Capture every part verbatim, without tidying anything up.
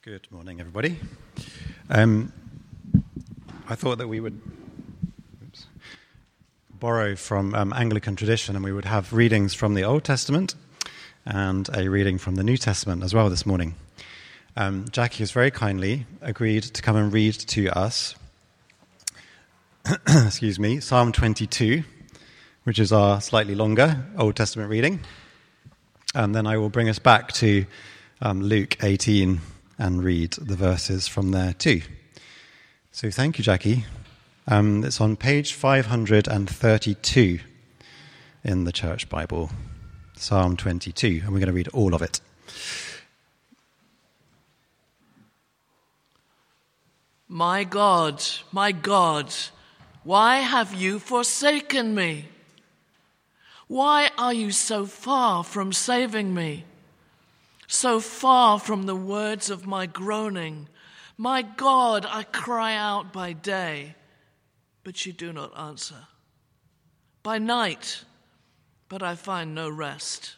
Good morning, everybody. Um, I thought that we would oops, borrow from um, Anglican tradition, and we would have readings from the Old Testament and a reading from the New Testament as well this morning. Um, Jackie has very kindly agreed to come and read to us, excuse me, Psalm twenty-two, which is our slightly longer Old Testament reading. And then I will bring us back to um, Luke eighteen and read the verses from there too. So thank you, Jackie. Um, it's on page five hundred thirty-two in the Church Bible, Psalm twenty-two, and we're going to read all of it. My God, my God, why have you forsaken me? Why are you so far from saving me? So far from the words of my groaning. My God, I cry out by day, but you do not answer. By night, but I find no rest.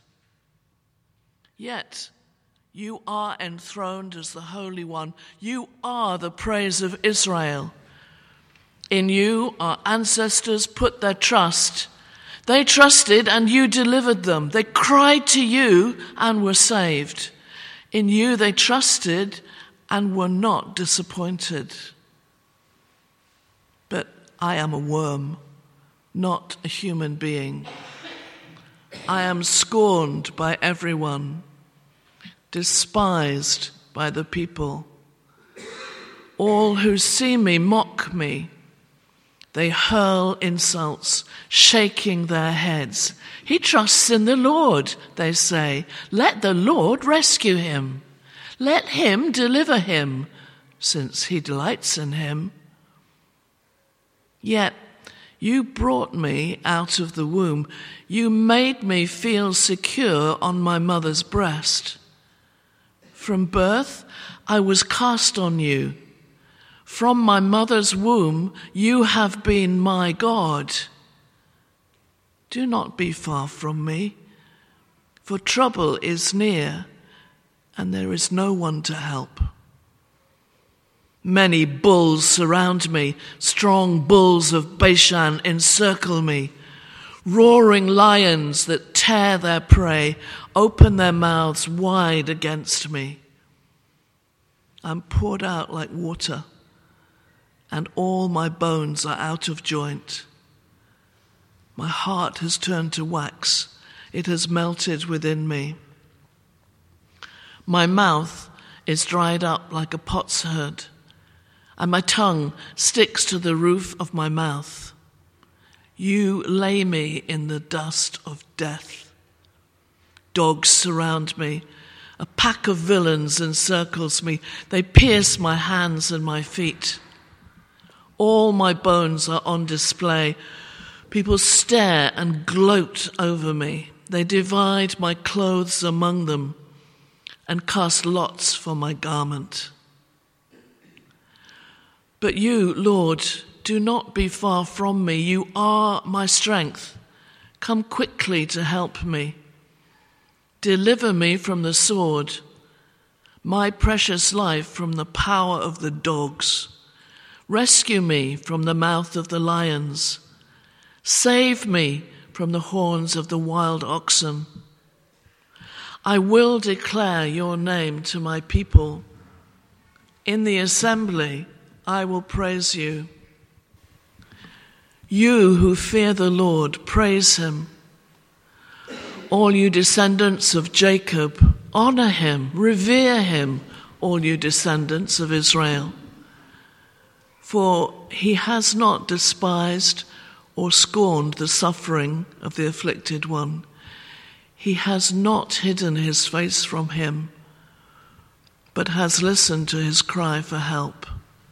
Yet you are enthroned as the Holy One. You are the praise of Israel. In you our ancestors put their trust. They trusted and you delivered them. They cried to you and were saved. In you they trusted and were not disappointed. But I am a worm, not a human being. I am scorned by everyone, despised by the people. All who see me mock me. They hurl insults, shaking their heads. He trusts in the Lord, they say. Let the Lord rescue him. Let him deliver him, since he delights in him. Yet you brought me out of the womb. You made me feel secure on my mother's breast. From birth, I was cast on you. From my mother's womb, you have been my God. Do not be far from me, for trouble is near, and there is no one to help. Many bulls surround me, strong bulls of Bashan encircle me, roaring lions that tear their prey, open their mouths wide against me. I'm poured out like water, and all my bones are out of joint. My heart has turned to wax. It has melted within me. My mouth is dried up like a potsherd, and my tongue sticks to the roof of my mouth. You lay me in the dust of death. Dogs surround me. A pack of villains encircles me. They pierce my hands and my feet. All my bones are on display. People stare and gloat over me. They divide my clothes among them and cast lots for my garment. But you, Lord, do not be far from me. You are my strength. Come quickly to help me. Deliver me from the sword, my precious life from the power of the dogs. Rescue me from the mouth of the lions. Save me from the horns of the wild oxen. I will declare your name to my people. In the assembly, I will praise you. You who fear the Lord, praise him. All you descendants of Jacob, honor him, revere him, all you descendants of Israel. For he has not despised or scorned the suffering of the afflicted one. He has not hidden his face from him, but has listened to his cry for help.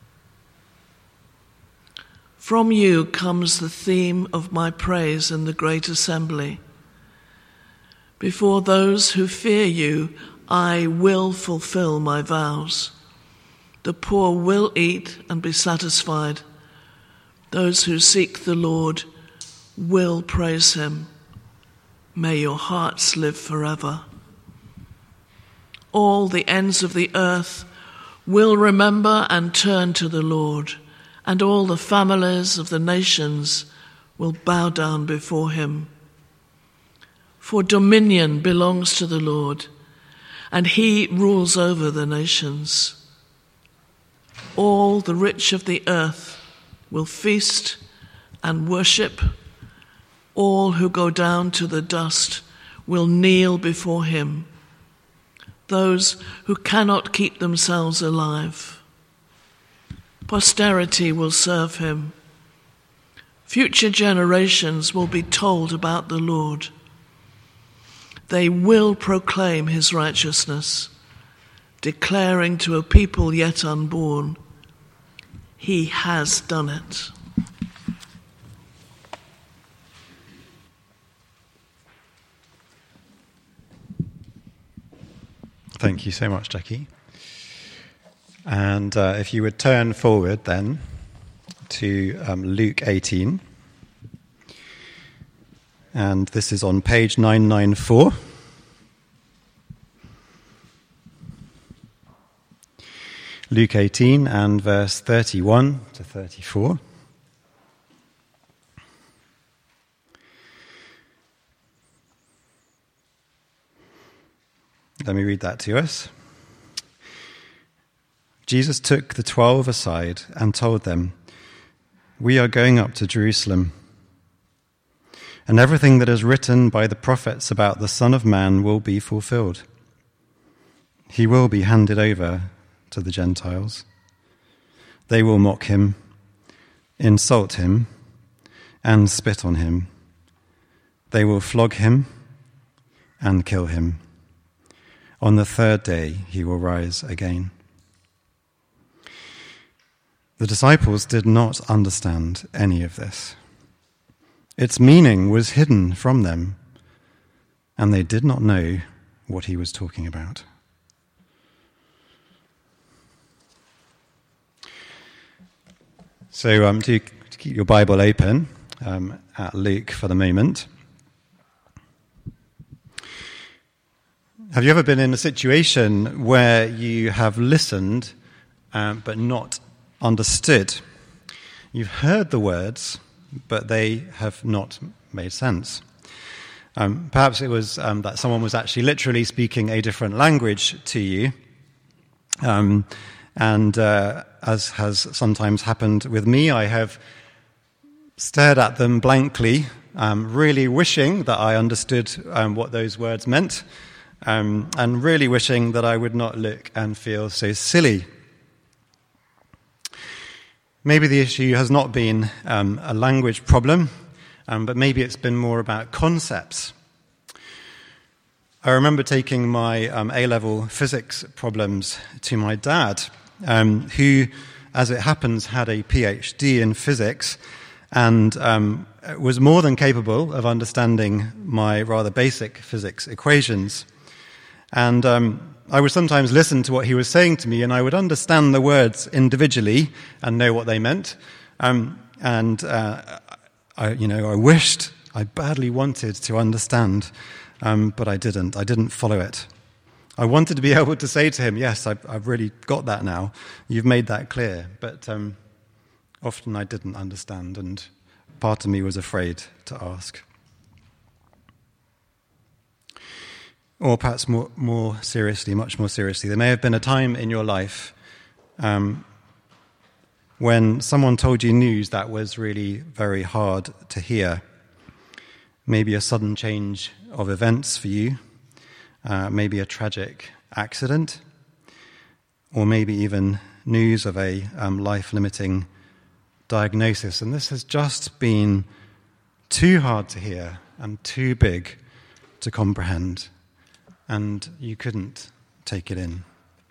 From you comes the theme of my praise in the great assembly. Before those who fear you, I will fulfill my vows. The poor will eat and be satisfied. Those who seek the Lord will praise him. May your hearts live forever. All the ends of the earth will remember and turn to the Lord, and all the families of the nations will bow down before him. For dominion belongs to the Lord, and he rules over the nations. All the rich of the earth will feast and worship. All who go down to the dust will kneel before him, those who cannot keep themselves alive. Posterity will serve him. Future generations will be told about the Lord. They will proclaim his righteousness, declaring to a people yet unborn, he has done it. Thank you so much, Jackie. And uh, if you would turn forward then to um, Luke eighteen. And this is on page nine ninety-four. Luke eighteen and verse thirty-one to thirty-four. Let me read that to us. Jesus took the twelve aside and told them, "We are going up to Jerusalem, and everything that is written by the prophets about the Son of Man will be fulfilled. He will be handed over to the Gentiles. They will mock him, insult him, and spit on him. They will flog him and kill him. On the third day he will rise again." The disciples did not understand any of this. Its meaning was hidden from them, and they did not know what he was talking about. So um, do keep your Bible open um, at Luke for the moment. Have you ever been in a situation where you have listened um, but not understood? You've heard the words, but they have not made sense. Um, perhaps it was um, that someone was actually literally speaking a different language to you, um, and uh, as has sometimes happened with me, I have stared at them blankly, um, really wishing that I understood um, what those words meant, um, and really wishing that I would not look and feel so silly. Maybe the issue has not been um, a language problem, um, but maybe it's been more about concepts. I remember taking my um, A-level physics problems to my dad, um, who, as it happens, had a PhD in physics and um, was more than capable of understanding my rather basic physics equations. And um, I would sometimes listen to what he was saying to me, and I would understand the words individually and know what they meant. Um, and uh, I, you know, I wished, I badly wanted to understand, um, but I didn't. I didn't follow it. I wanted to be able to say to him, "Yes, I've, I've really got that now. You've made that clear." But um, often I didn't understand, and part of me was afraid to ask. Or perhaps more, more seriously, much more seriously, there may have been a time in your life um, when someone told you news that was really very hard to hear. Maybe a sudden change of events for you, uh, maybe a tragic accident, or maybe even news of a um, life-limiting diagnosis. And this has just been too hard to hear and too big to comprehend. And you couldn't take it in.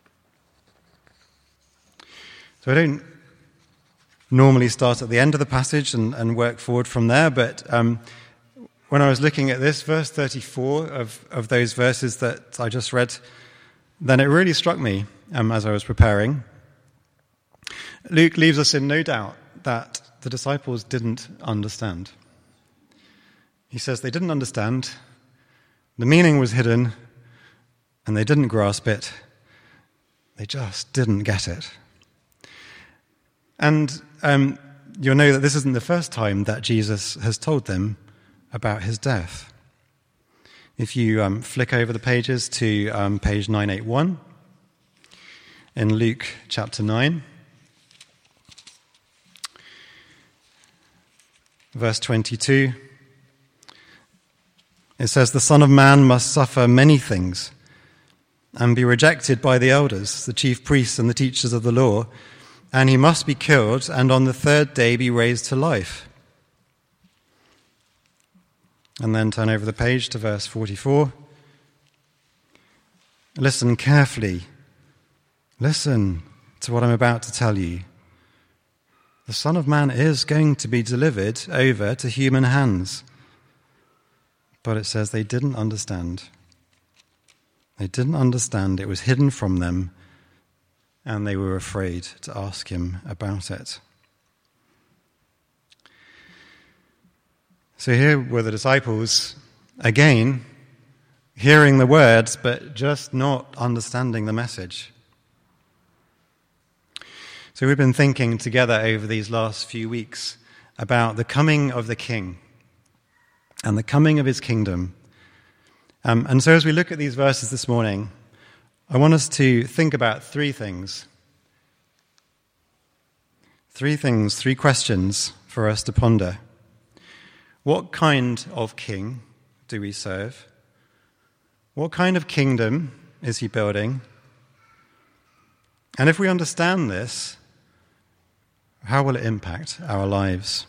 So I don't normally start at the end of the passage and, and work forward from there, but um, when I was looking at this, verse thirty-four of, of those verses that I just read, then it really struck me um, as I was preparing. Luke leaves us in no doubt that the disciples didn't understand. He says they didn't understand, the meaning was hidden, and they didn't grasp it. They just didn't get it. And um, you'll know that this isn't the first time that Jesus has told them about his death. If you um, flick over the pages to um, page nine eighty-one in Luke chapter nine, verse twenty-two, it says, "The Son of Man must suffer many things and be rejected by the elders, the chief priests and the teachers of the law, and he must be killed and on the third day be raised to life." And then turn over the page to verse forty-four. "Listen carefully. Listen to what I'm about to tell you. The Son of Man is going to be delivered over to human hands." But it says they didn't understand. They didn't understand. It was hidden from them, and they were afraid to ask him about it. So here were the disciples, again, hearing the words, but just not understanding the message. So we've been thinking together over these last few weeks about the coming of the King and the coming of his kingdom. Um, and so as we look at these verses this morning, I want us to think about three things. Three things, three questions for us to ponder. What kind of king do we serve? What kind of kingdom is he building? And if we understand this, how will it impact our lives?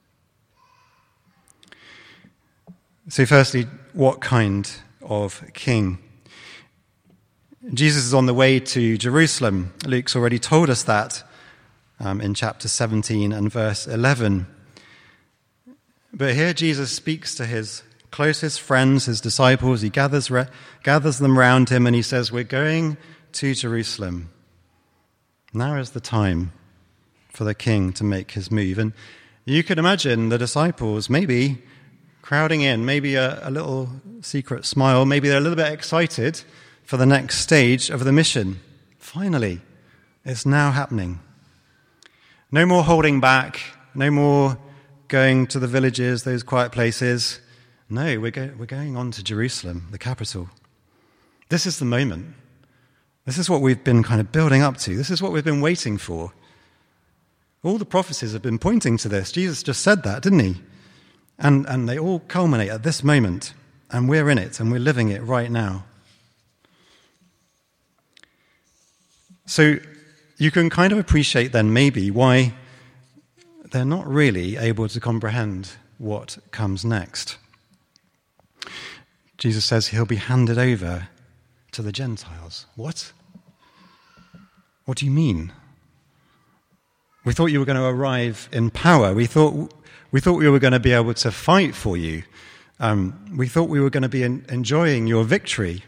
So firstly, what kind of king? Jesus is on the way to Jerusalem. Luke's already told us that um, in chapter seventeen and verse eleven. But here Jesus speaks to his closest friends, his disciples. He gathers, re- gathers them round him and he says, "We're going to Jerusalem. Now is the time for the king to make his move." And you could imagine the disciples maybe crowding in, maybe a, a little secret smile, maybe they're a little bit excited for the next stage of the mission. Finally, it's now happening. No more holding back, no more going to the villages, those quiet places. No, we're, go- we're going on to Jerusalem, the capital. This is the moment. This is what we've been kind of building up to. This is what we've been waiting for. All the prophecies have been pointing to this. Jesus just said that, didn't he? And, and they all culminate at this moment. And we're in it, and we're living it right now. So you can kind of appreciate then maybe why they're not really able to comprehend what comes next. Jesus says he'll be handed over to the Gentiles. What? What do you mean? We thought you were going to arrive in power. We thought we thought we were going to be able to fight for you. Um, we thought we were going to be in, enjoying your victory.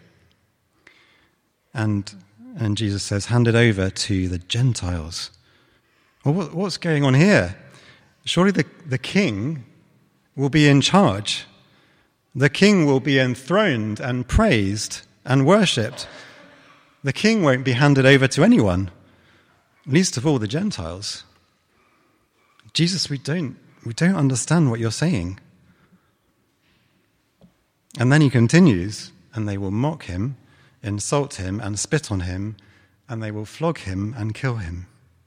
And and Jesus says, handed over to the Gentiles. Well, what, what's going on here? Surely the, the king will be in charge. The king will be enthroned and praised and worshipped. The king won't be handed over to anyone, least of all the Gentiles. Jesus, we don't, we don't understand what you're saying. And then he continues, and they will mock him, insult him, and spit on him, and they will flog him and kill him.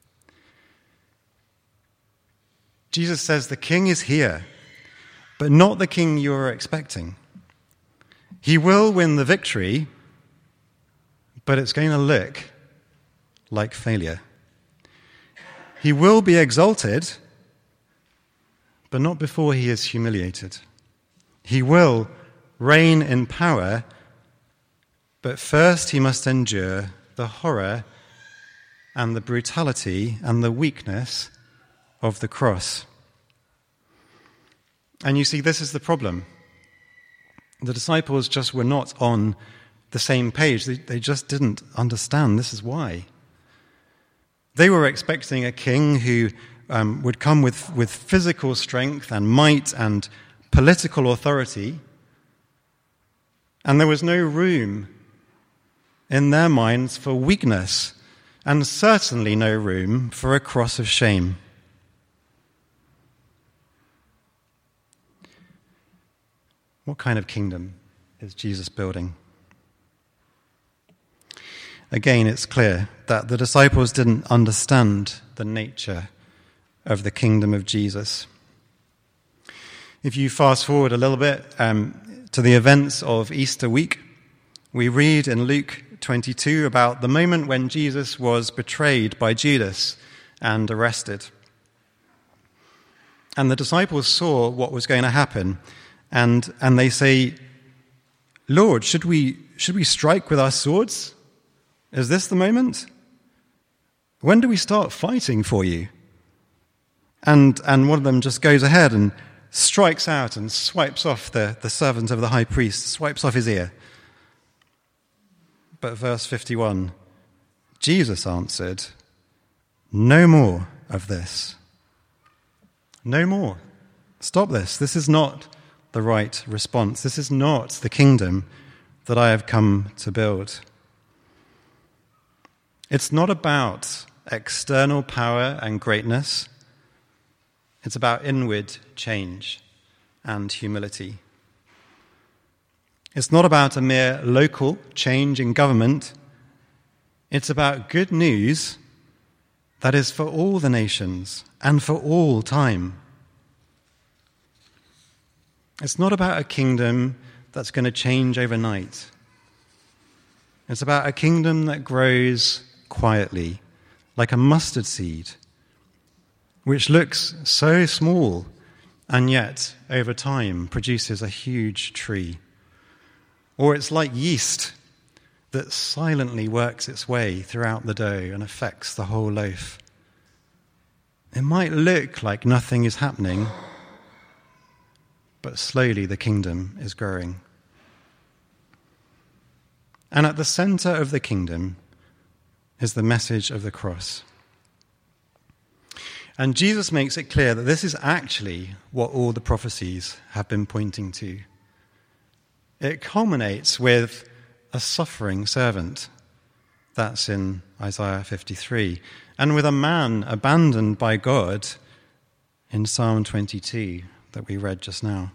Jesus says the king is here, but not the king you are expecting. He will win the victory, but it's going to look like failure. He will be exalted, but not before he is humiliated. He will reign in power, but first he must endure the horror and the brutality and the weakness of the cross. And you see, this is the problem. The disciples just were not on the same page. They, they just didn't understand. This is why. They were expecting a king who um, would come with, with physical strength and might and political authority. And there was no room in their minds for weakness and certainly no room for a cross of shame. What kind of kingdom is Jesus building? Again, it's clear that the disciples didn't understand the nature of the kingdom of Jesus. If you fast forward a little bit um, to the events of Easter week, we read in Luke twenty-two about the moment when Jesus was betrayed by Judas and arrested. And the disciples saw what was going to happen, and, and they say, "Lord, should we, should we strike with our swords? Is this the moment? When do we start fighting for you?" And and one of them just goes ahead and strikes out and swipes off the, the servant of the high priest, swipes off his ear. But verse fifty-one, Jesus answered, "No more of this. No more. Stop this. This is not the right response. This is not the kingdom that I have come to build." It's not about external power and greatness. It's about inward change and humility. It's not about a mere local change in government. It's about good news that is for all the nations and for all time. It's not about a kingdom that's going to change overnight. It's about a kingdom that grows quietly, like a mustard seed, which looks so small and yet over time produces a huge tree. Or it's like yeast that silently works its way throughout the dough and affects the whole loaf. It might look like nothing is happening, but slowly the kingdom is growing. And at the center of the kingdom is the message of the cross. And Jesus makes it clear that this is actually what all the prophecies have been pointing to. It culminates with a suffering servant. That's in Isaiah fifty-three. And with a man abandoned by God in Psalm twenty-two that we read just now.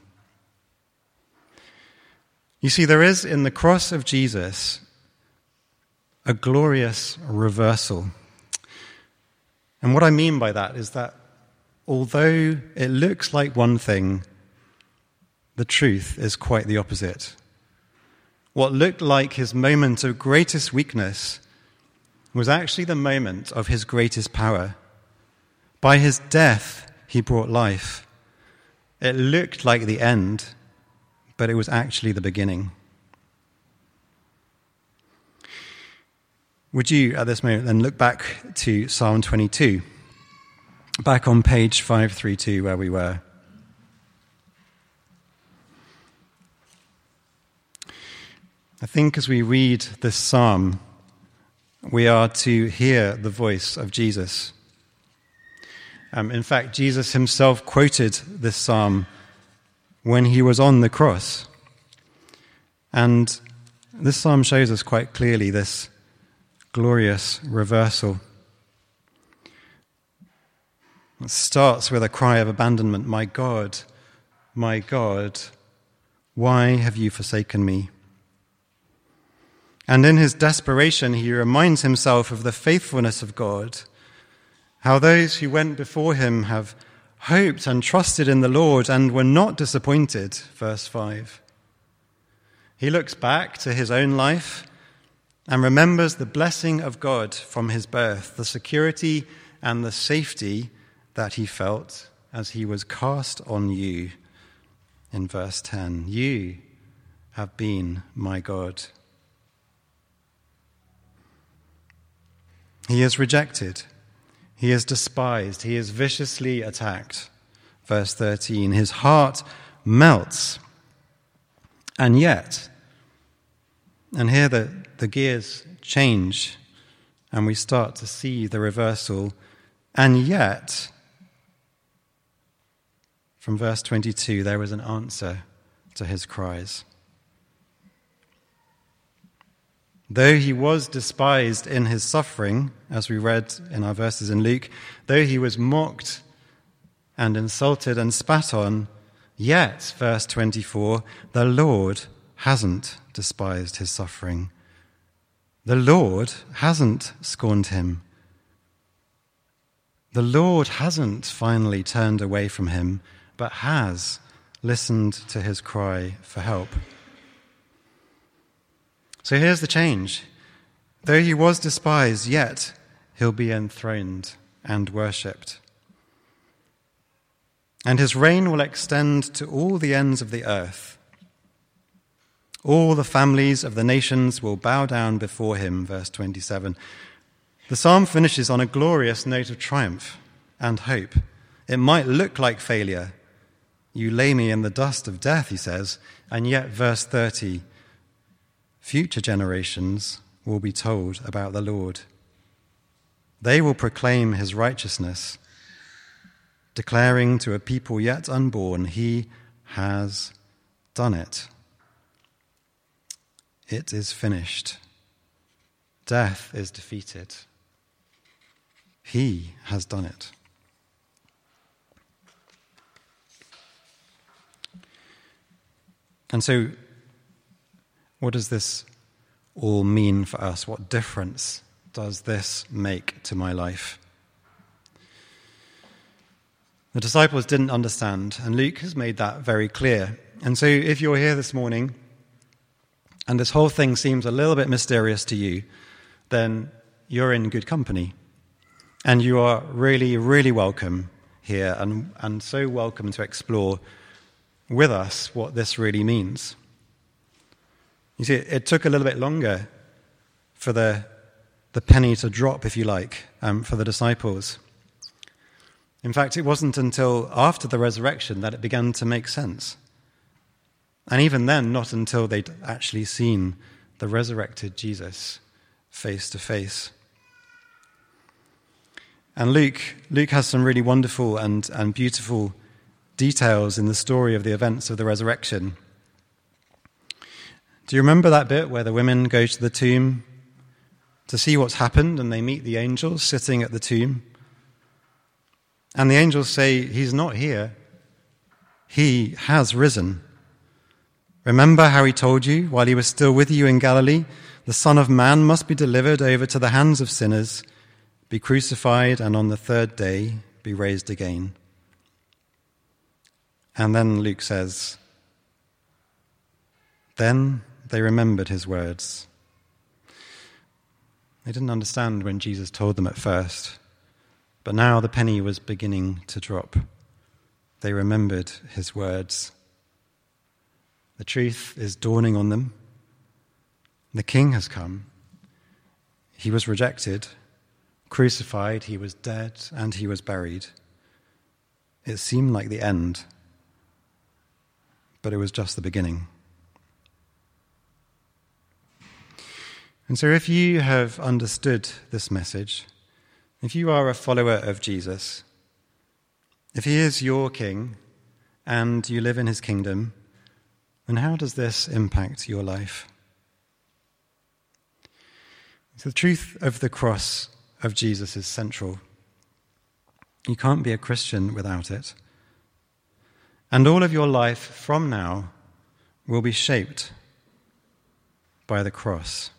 You see, there is in the cross of Jesus a glorious reversal. And what I mean by that is that although it looks like one thing, the truth is quite the opposite. What looked like his moment of greatest weakness was actually the moment of his greatest power. By his death, he brought life. It looked like the end, but it was actually the beginning. Would you, at this moment, then look back to Psalm twenty-two, back on page five thirty-two where we were. I think as we read this psalm, we are to hear the voice of Jesus. Um, in fact, Jesus himself quoted this psalm when he was on the cross. And this psalm shows us quite clearly this glorious reversal. It starts with a cry of abandonment. "My God, my God, why have you forsaken me?" And in his desperation, he reminds himself of the faithfulness of God, how those who went before him have hoped and trusted in the Lord and were not disappointed, verse five. He looks back to his own life and remembers the blessing of God from his birth, the security and the safety that he felt as he was cast on you. In verse ten, "You have been my God." He is rejected. He is despised. He is viciously attacked. Verse thirteen, his heart melts. And yet, and here the, the gears change and we start to see the reversal. And yet, from verse twenty-two, there was an answer to his cries. Though he was despised in his suffering, as we read in our verses in Luke, though he was mocked and insulted and spat on, yet, verse twenty-four, the Lord hasn't despised his suffering. The Lord hasn't scorned him. The Lord hasn't finally turned away from him, but has listened to his cry for help. So here's the change. Though he was despised, yet he'll be enthroned and worshipped. And his reign will extend to all the ends of the earth. All the families of the nations will bow down before him, verse twenty-seven. The psalm finishes on a glorious note of triumph and hope. It might look like failure. You lay me in the dust of death, he says, and yet, verse thirty, future generations will be told about the Lord. They will proclaim his righteousness, declaring to a people yet unborn, he has done it. It is finished. Death is defeated. He has done it. And so, what does this all mean for us? What difference does this make to my life? The disciples didn't understand, and Luke has made that very clear. And so if you're here this morning, and this whole thing seems a little bit mysterious to you, then you're in good company. And you are really, really welcome here, and, and so welcome to explore with us what this really means. You see, it took a little bit longer for the, the penny to drop, if you like, um, for the disciples. In fact, it wasn't until after the resurrection that it began to make sense. And even then, not until they'd actually seen the resurrected Jesus face to face. And Luke, Luke has some really wonderful and, and beautiful details in the story of the events of the resurrection. Do you remember that bit where the women go to the tomb to see what's happened and they meet the angels sitting at the tomb? And the angels say, he's not here. He has risen. Remember how he told you while he was still with you in Galilee, the Son of Man must be delivered over to the hands of sinners, be crucified, and on the third day be raised again. And then Luke says, then they remembered his words. They didn't understand when Jesus told them at first, but now the penny was beginning to drop. They remembered his words. The truth is dawning on them. The King has come. He was rejected, crucified, he was dead, and he was buried. It seemed like the end, but it was just the beginning. And so if you have understood this message, if you are a follower of Jesus, if he is your King and you live in his kingdom, then how does this impact your life? So the truth of the cross of Jesus is central. You can't be a Christian without it. And all of your life from now will be shaped by the cross.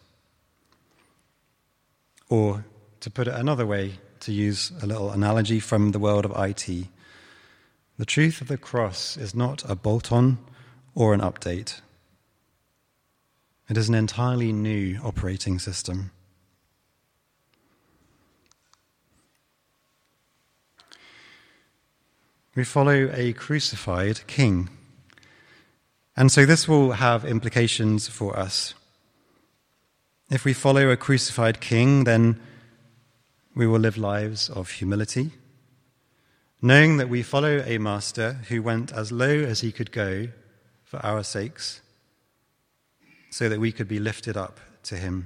Or, to put it another way, to use a little analogy from the world of I T, the truth of the cross is not a bolt-on or an update. It is an entirely new operating system. We follow a crucified king. And so this will have implications for us. If we follow a crucified king, then we will live lives of humility, knowing that we follow a master who went as low as he could go for our sakes, so that we could be lifted up to him.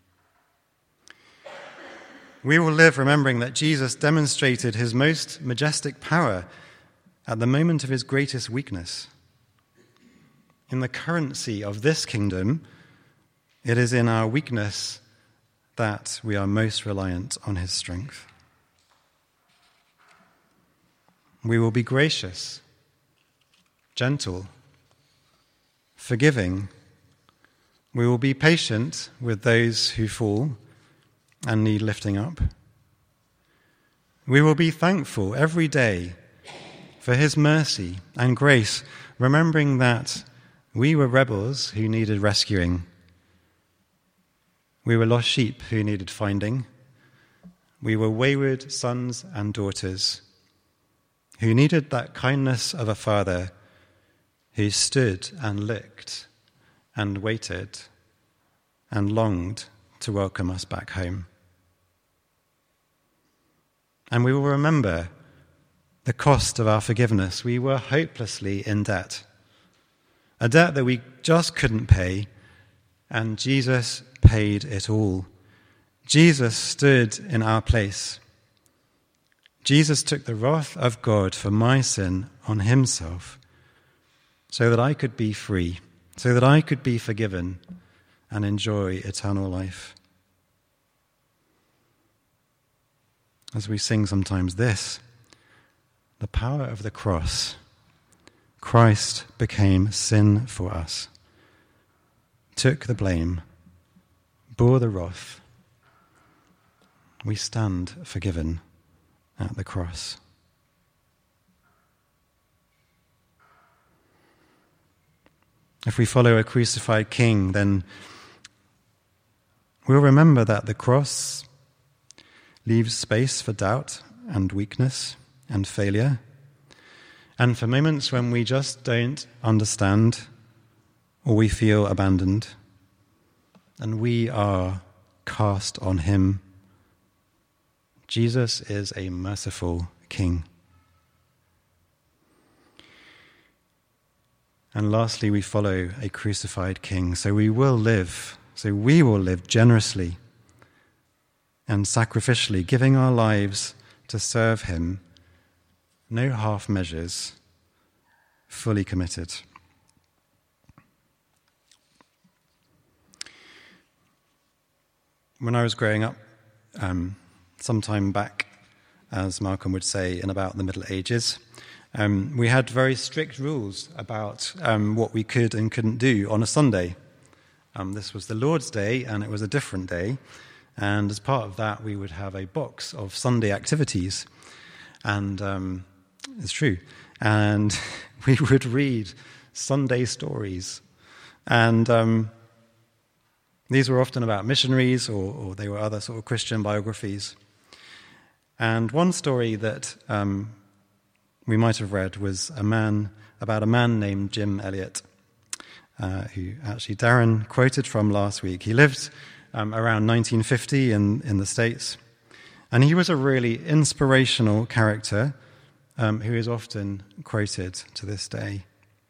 We will live remembering that Jesus demonstrated his most majestic power at the moment of his greatest weakness. In the currency of this kingdom, It is in our weakness that we are most reliant on his strength. We will be gracious, gentle, forgiving. We will be patient with those who fall and need lifting up. We will be thankful every day for his mercy and grace, remembering that we were rebels who needed rescuing. We were lost sheep who needed finding. We were wayward sons and daughters who needed that kindness of a father who stood and looked and waited and longed to welcome us back home. And we will remember the cost of our forgiveness. We were hopelessly in debt, a debt that we just couldn't pay, and Jesus paid it all. Jesus stood in our place. Jesus took the wrath of God for my sin on himself so that I could be free, so that I could be forgiven and enjoy eternal life. As we sing sometimes this, the power of the cross, Christ became sin for us, took the blame, bore the wrath. We stand forgiven at the cross. If we follow a crucified king, then we'll remember that the cross leaves space for doubt and weakness and failure, and for moments when we just don't understand or we feel abandoned, and we are cast on him. Jesus is a merciful king. And lastly, we follow a crucified king, so we will live, so we will live generously and sacrificially, giving our lives to serve him, no half measures, fully committed. When I was growing up, um, some time back, as Malcolm would say, in about the Middle Ages, um, we had very strict rules about um, what we could and couldn't do on a Sunday. Um, this was the Lord's Day, and it was a different day. And as part of that, we would have a box of Sunday activities. And um, it's true. And we would read Sunday stories. And um, these were often about missionaries, or, or they were other sort of Christian biographies. And one story that um, we might have read was a man about a man named Jim Elliot, uh, who actually Darren quoted from last week. He lived Um, around nineteen fifty in, in the States. And he was a really inspirational character um, who is often quoted to this day.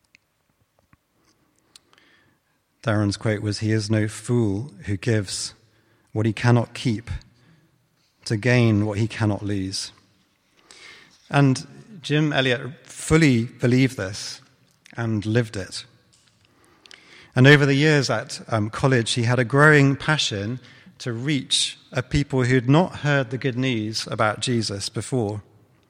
Darren's quote was, "He is no fool who gives what he cannot keep to gain what he cannot lose." And Jim Elliot fully believed this and lived it. And over the years at um, college, he had a growing passion to reach a people who had not heard the good news about Jesus before.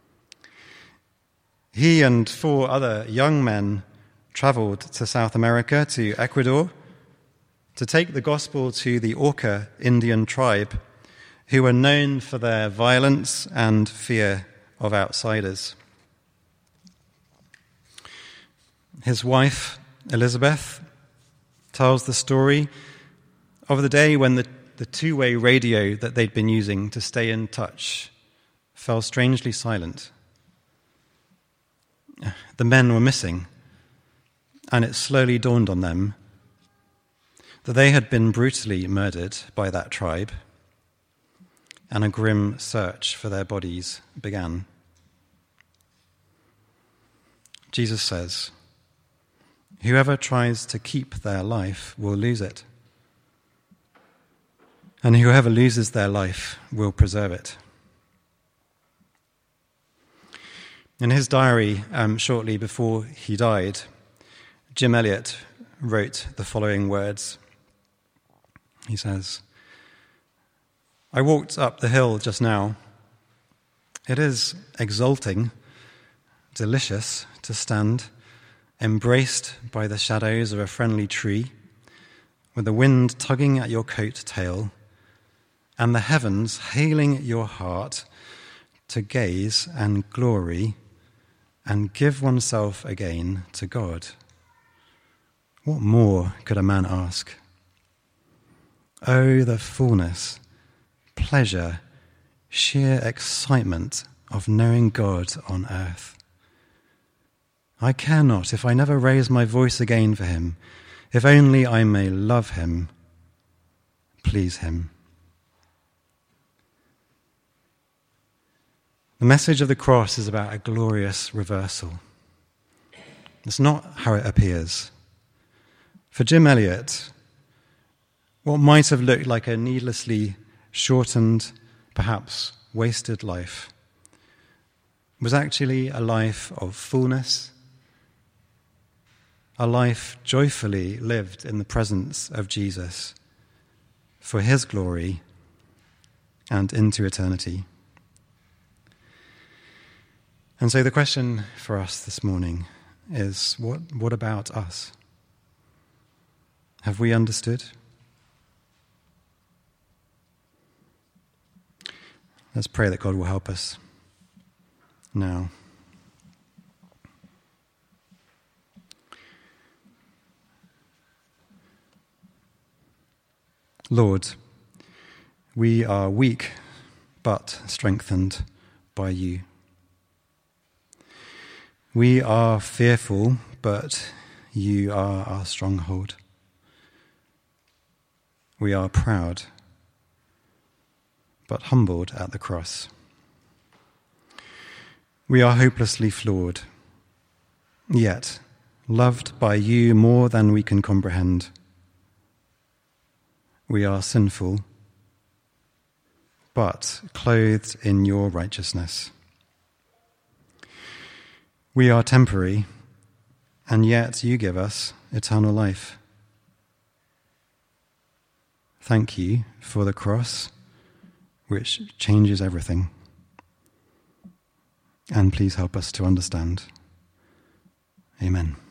He and four other young men traveled to South America, to Ecuador, to take the gospel to the Auca Indian tribe, who were known for their violence and fear of outsiders. His wife, Elizabeth, tells the story of the day when the, the two-way radio that they'd been using to stay in touch fell strangely silent. The men were missing, and it slowly dawned on them that they had been brutally murdered by that tribe, and a grim search for their bodies began. Jesus says, "Whoever tries to keep their life will lose it, and whoever loses their life will preserve it." In his diary, um, shortly before he died, Jim Elliot wrote the following words: He says, I walked up the hill just now. It is exalting, delicious to stand, embraced by the shadows of a friendly tree, with the wind tugging at your coat tail, and the heavens hailing your heart to gaze and glory and give oneself again to God. What more could a man ask? Oh, the fullness, pleasure, sheer excitement of knowing God on earth. I care not if I never raise my voice again for him, if only I may love him, please him. The message of the cross is about a glorious reversal. It's not how it appears. For Jim Elliot, what might have looked like a needlessly shortened, perhaps wasted life, was actually a life of fullness, a life joyfully lived in the presence of Jesus for his glory and into eternity. And so the question for us this morning is, what, what about us? Have we understood? Let's pray that God will help us now. Lord, we are weak but strengthened by you. We are fearful, but you are our stronghold. We are proud, but humbled at the cross. We are hopelessly flawed, yet loved by you more than we can comprehend. We are sinful, but clothed in your righteousness. We are temporary, and yet you give us eternal life. Thank you for the cross, which changes everything. And please help us to understand. Amen.